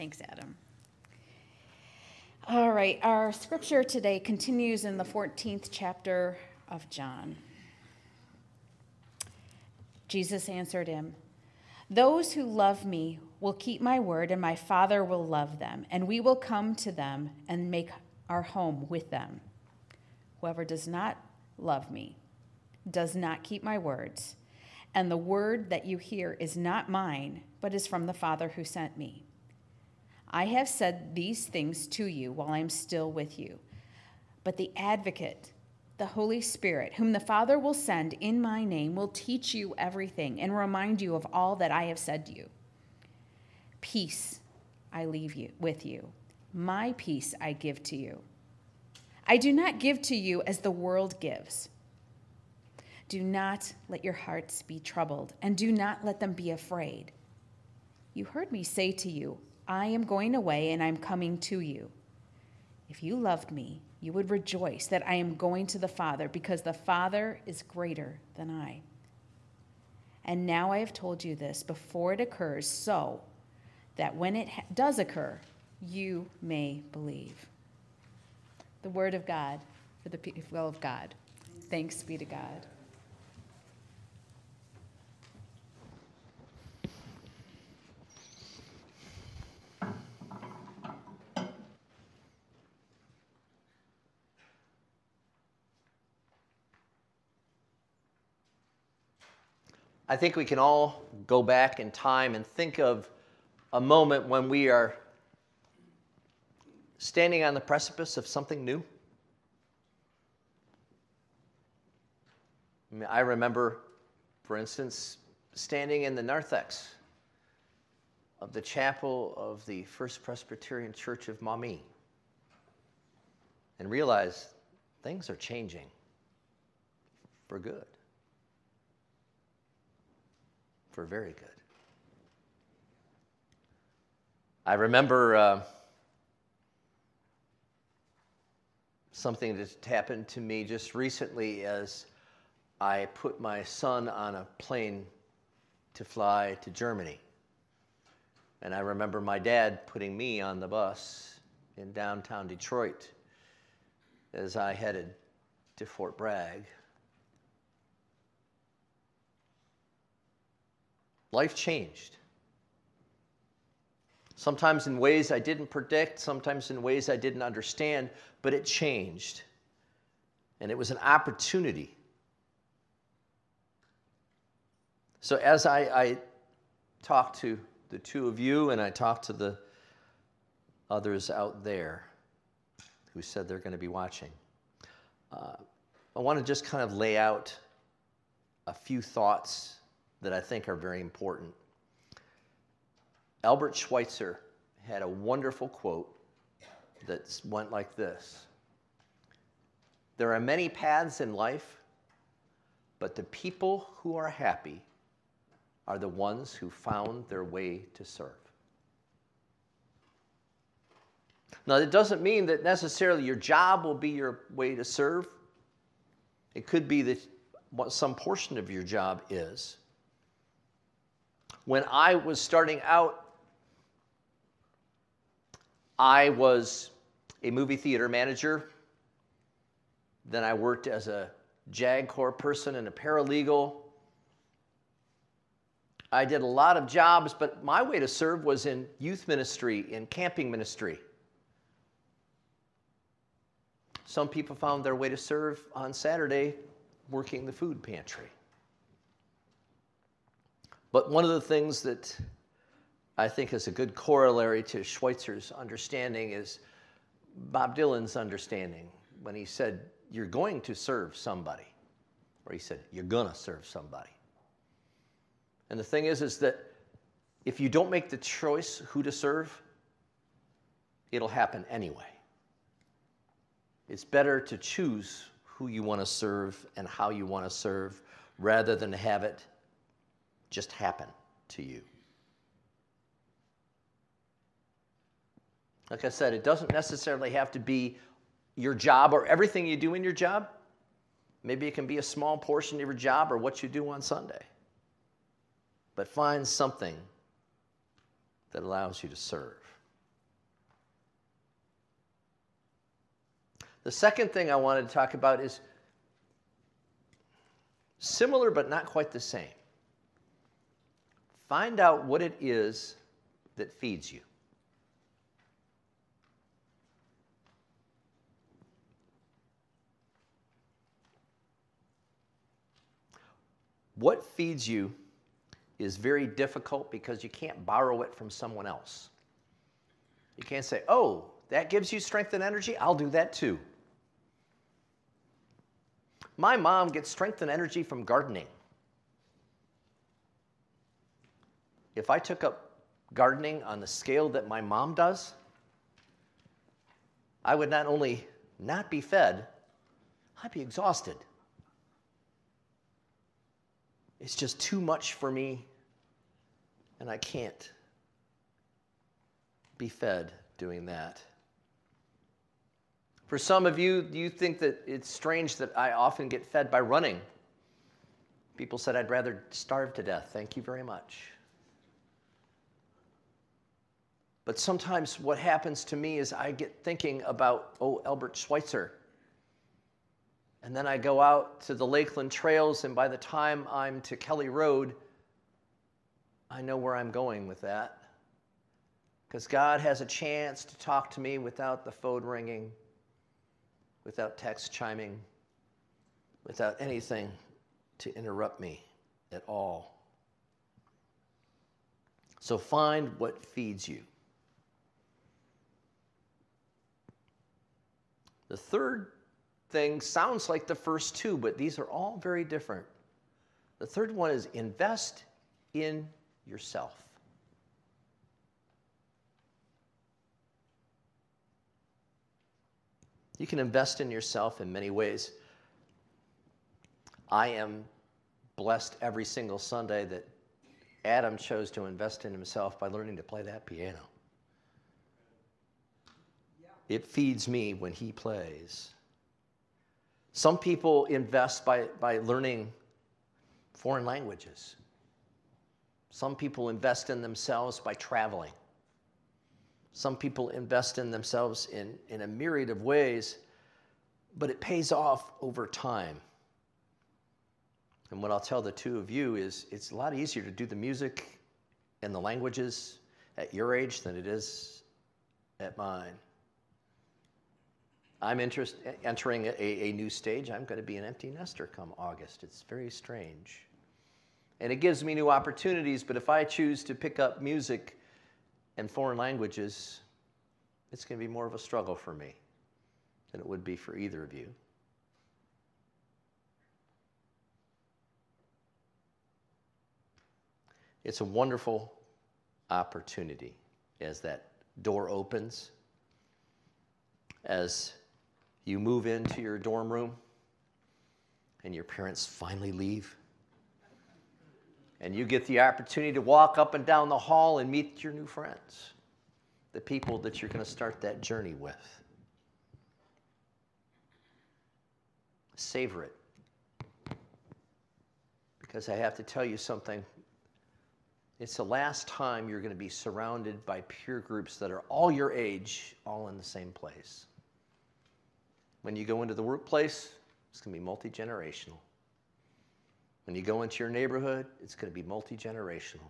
Thanks, Adam. All right, our scripture today continues in the 14th chapter of John. Jesus answered him, "Those who love me will keep my word, and my Father will love them, and we will come to them and make our home with them. Whoever does not love me does not keep my words, and the word that you hear is not mine, but is from the Father who sent me. I have said these things to you while I am still with you. But the Advocate, the Holy Spirit, whom the Father will send in my name, will teach you everything and remind you of all that I have said to you. Peace I leave you with you. My peace I give to you. I do not give to you as the world gives. Do not let your hearts be troubled, and do not let them be afraid. You heard me say to you, I am going away and I am coming to you. If you loved me, you would rejoice that I am going to the Father, because the Father is greater than I. And now I have told you this before it occurs, so that when it does occur, you may believe." The word of God for the people of God. Thanks be to God. I think we can all go back in time and think of a moment when we are standing on the precipice of something new. I remember, for instance, standing in the narthex of the chapel of the First Presbyterian Church of Maumee and realized things are changing for good. For very good. I remember something that happened to me just recently as I put my son on a plane to fly to Germany. And I remember my dad putting me on the bus in downtown Detroit as I headed to Fort Bragg. Life changed. Sometimes in ways I didn't predict, sometimes in ways I didn't understand, but it changed. And it was an opportunity. So as I talked to the two of you and I talked to the others out there who said they're going to be watching, I want to just kind of lay out a few thoughts that I think are very important. Albert Schweitzer had a wonderful quote that went like this: "There are many paths in life, but the people who are happy are the ones who found their way to serve." Now, it doesn't mean that necessarily your job will be your way to serve. It could be that some portion of your job is. When I was starting out, I was a movie theater manager. Then I worked as a JAG Corps person and a paralegal. I did a lot of jobs, but my way to serve was in youth ministry, in camping ministry. Some people found their way to serve on Saturday working the food pantry. But one of the things that I think is a good corollary to Schweitzer's understanding is Bob Dylan's understanding when he said, "You're going to serve somebody," or he said, "You're gonna serve somebody." And the thing is that if you don't make the choice who to serve, it'll happen anyway. It's better to choose who you want to serve and how you want to serve rather than have it just happen to you. Like I said, it doesn't necessarily have to be your job or everything you do in your job. Maybe it can be a small portion of your job or what you do on Sunday. But find something that allows you to serve. The second thing I wanted to talk about is similar but not quite the same. Find out what it is that feeds you. What feeds you is very difficult because you can't borrow it from someone else. You can't say, oh, that gives you strength and energy, I'll do that too. My mom gets strength and energy from gardening. If I took up gardening on the scale that my mom does, I would not only not be fed, I'd be exhausted. It's just too much for me, and I can't be fed doing that. For some of you, you think that it's strange that I often get fed by running. People said I'd rather starve to death. Thank you very much. But sometimes what happens to me is I get thinking about, Albert Schweitzer. And then I go out to the Lakeland Trails, and by the time I'm to Kelly Road, I know where I'm going with that. Because God has a chance to talk to me without the phone ringing, without text chiming, without anything to interrupt me at all. So find what feeds you. The third thing sounds like the first two, but these are all very different. The third one is invest in yourself. You can invest in yourself in many ways. I am blessed every single Sunday that Adam chose to invest in himself by learning to play that piano. It feeds me when he plays. Some people invest by learning foreign languages. Some people invest in themselves by traveling. Some people invest in themselves in a myriad of ways, but it pays off over time. And what I'll tell the two of you is it's a lot easier to do the music and the languages at your age than it is at mine. I'm entering a new stage. I'm going to be an empty nester come August. It's very strange. And it gives me new opportunities, but if I choose to pick up music and foreign languages, it's going to be more of a struggle for me than it would be for either of you. It's a wonderful opportunity as that door opens, as you move into your dorm room and your parents finally leave, and you get the opportunity to walk up and down the hall and meet your new friends, the people that you're going to start that journey with. Savor it. Because I have to tell you something. It's the last time you're going to be surrounded by peer groups that are all your age, all in the same place. When you go into the workplace, it's going to be multi-generational. When you go into your neighborhood, it's going to be multi-generational.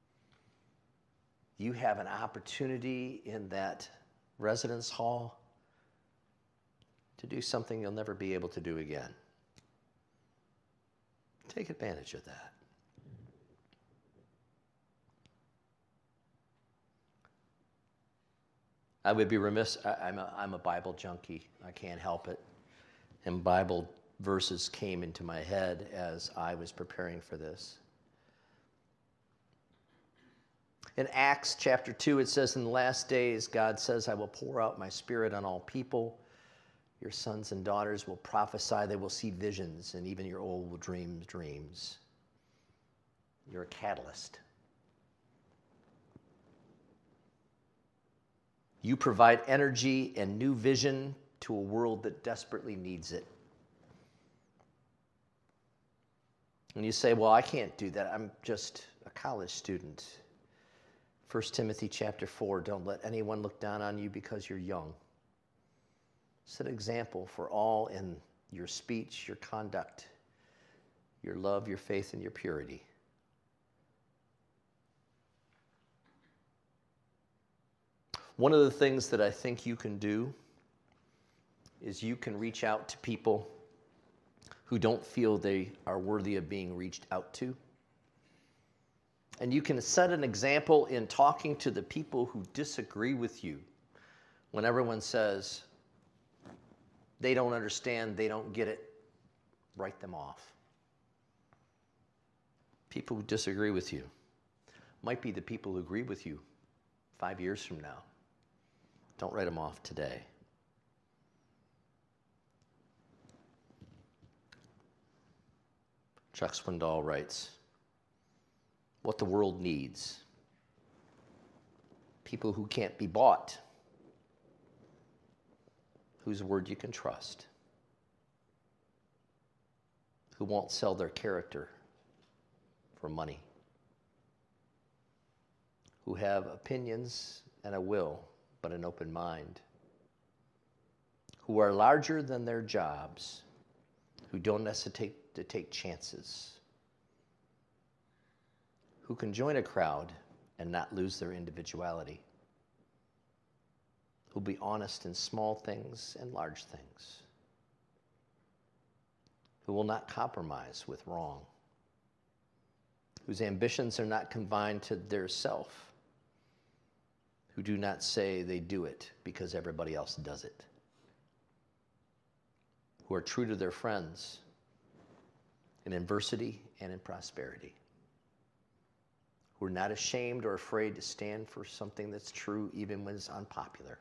You have an opportunity in that residence hall to do something you'll never be able to do again. Take advantage of that. I would be remiss, I'm a Bible junkie. I can't help it. And Bible verses came into my head as I was preparing for this. In Acts chapter 2, it says, in the last days, God says, I will pour out my spirit on all people. Your sons and daughters will prophesy. They will see visions, and even your old will dream dreams. You're a catalyst. You provide energy and new vision to a world that desperately needs it. And you say, well, I can't do that. I'm just a college student. 1 Timothy chapter 4, don't let anyone look down on you because you're young. Set an example for all in your speech, your conduct, your love, your faith, and your purity. One of the things that I think you can do is you can reach out to people who don't feel they are worthy of being reached out to. And you can set an example in talking to the people who disagree with you. When everyone says they don't understand, they don't get it, write them off. People who disagree with you might be the people who agree with you 5 years from now. Don't write them off today. Chuck Swindoll writes, what the world needs, people who can't be bought, whose word you can trust, who won't sell their character for money, who have opinions and a will, but an open mind, who are larger than their jobs, who don't hesitate to take chances, who can join a crowd and not lose their individuality, who'll be honest in small things and large things, who will not compromise with wrong, whose ambitions are not confined to their self, who do not say they do it because everybody else does it, who are true to their friends in adversity and in prosperity, who are not ashamed or afraid to stand for something that's true even when it's unpopular.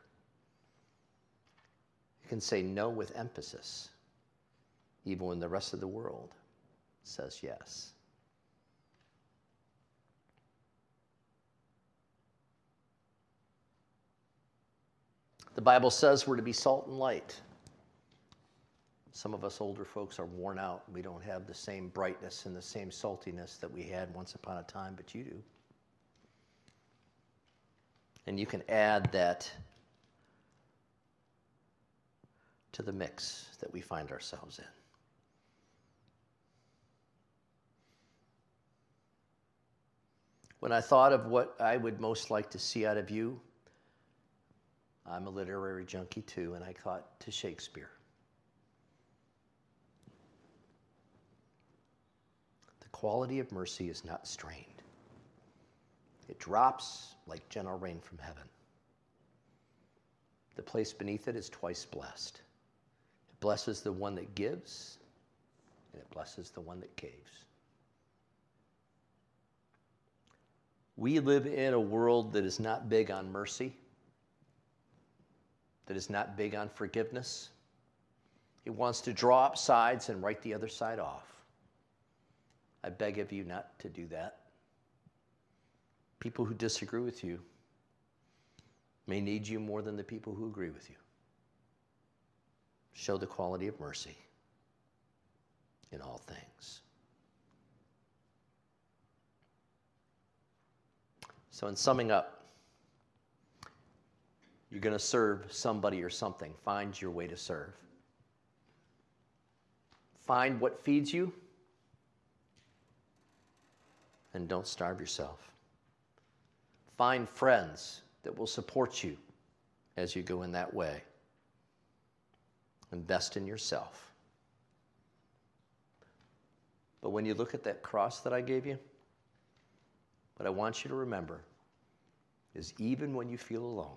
You can say no with emphasis, even when the rest of the world says yes. The Bible says we're to be salt and light. Some of us older folks are worn out. We don't have the same brightness and the same saltiness that we had once upon a time, but you do. And you can add that to the mix that we find ourselves in. When I thought of what I would most like to see out of you, I'm a literary junkie too, and I thought to Shakespeare. The quality of mercy is not strained. It drops like gentle rain from heaven. The place beneath it is twice blessed. It blesses the one that gives, and it blesses the one that gives. We live in a world that is not big on mercy, that is not big on forgiveness. It wants to draw up sides and write the other side off. I beg of you not to do that. People who disagree with you may need you more than the people who agree with you. Show the quality of mercy in all things. So in summing up, you're going to serve somebody or something. Find your way to serve. Find what feeds you, and don't starve yourself. Find friends that will support you as you go in that way. Invest in yourself. But when you look at that cross that I gave you, what I want you to remember is even when you feel alone,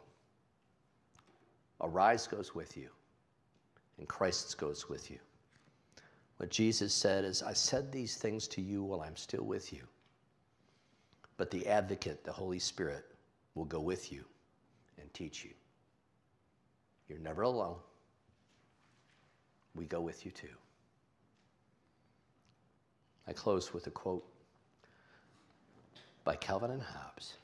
Arise goes with you, and Christ goes with you. What Jesus said is, I said these things to you while I'm still with you, but the advocate, the Holy Spirit, will go with you and teach you. You're never alone. We go with you too. I close with a quote by Calvin and Hobbes.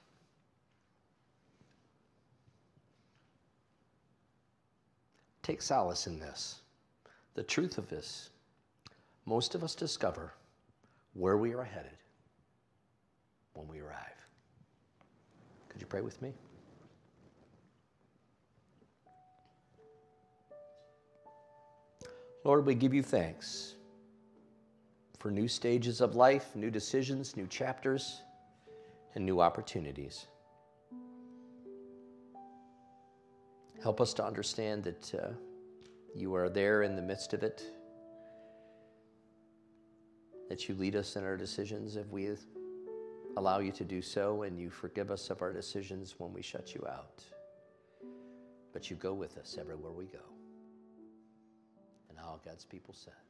Take solace in this. The truth of this, most of us discover where we are headed when we arrive. Could you pray with me? Lord, we give you thanks for new stages of life, new decisions, new chapters, and new opportunities. Help us to understand that you are there in the midst of it, that you lead us in our decisions if we allow you to do so, and you forgive us of our decisions when we shut you out. But you go with us everywhere we go. And all God's people said.